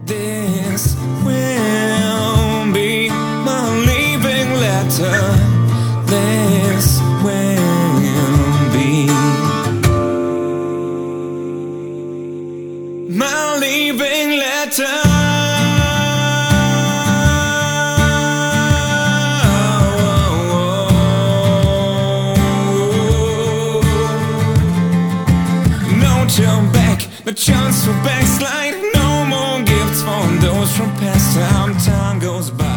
This will be my leaving letter. This will be my leaving letter. No turn back, no chance for backslide. No more gifts for those from past time. Time goes by.